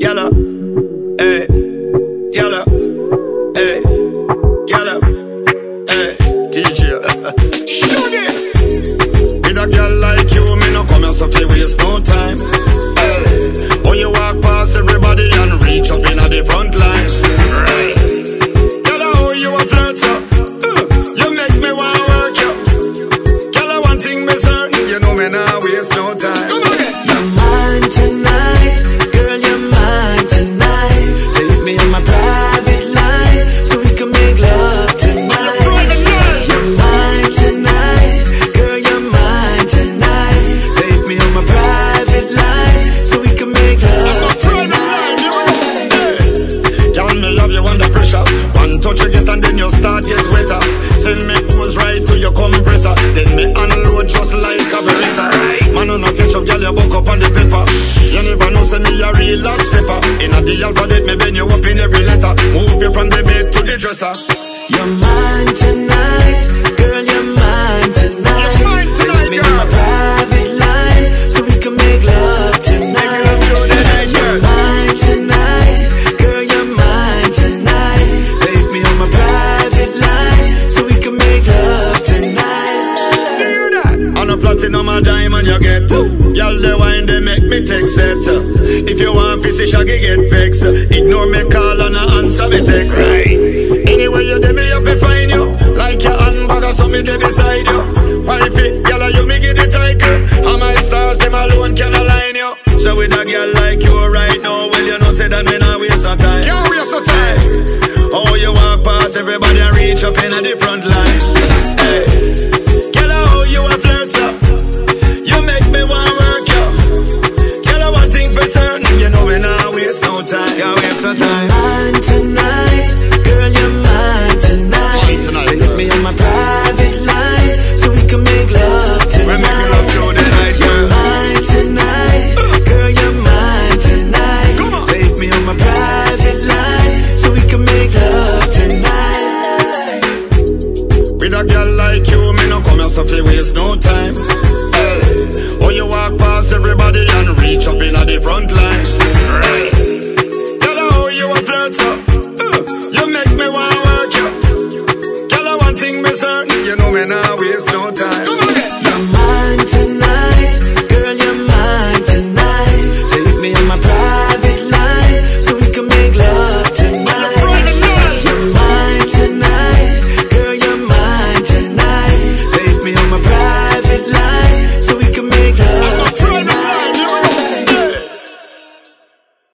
Yalla, hey, yalla, hey, yalla, hey, DJ. Shuggy. With a girl like you, me no come here so fi waste no time. Hey, oh you walk past everybody and reach up in the front line. Right. Yalla, oh you a flirt so. You make me wanna work you. Yalla, one thing me certain, you know me nah waste no time. Come on. You're mine tonight, girl, you're mine tonight. Take me on my private line, so we can make love tonight. You're mine tonight, girl, you're mine tonight. Take me on my private line, so we can make love tonight. Girl, me love you under pressure. One touch you get and then you start get wetter. Send me pose right to your compressor. Then me unload just like a beretta. Man on no catch up, girl, you buck up on the pepper. You never know, say me a real love stepper. In a the alphabet, me bend you up in every letter. Move you from the bed to the dresser. You're mine tonight, girl, you're mine tonight. You're mine tonight, take me on my private line, so we can make love tonight. You're mine tonight, girl, you're mine tonight. Take me on my private line, so we can make love tonight. Hear that? On a platinum a diamond you get. Y'all the wine they make me take set. If you want to see shaggy get vexed, ignore me call and answer me text. Anyway you dey me up to find you. Like your handbag or something dey beside you. Wifey, y'all you me get the title. And my stars them alone can align you. So with a girl like you right now, well you know say that me not waste no time. Can't waste no time. Oh you walk past everybody and reach up in a different line. Hey, girl how you a flirt so. You make me wanna work you. Girl I one thing for certain, you know me not waste no time. Can't waste no time.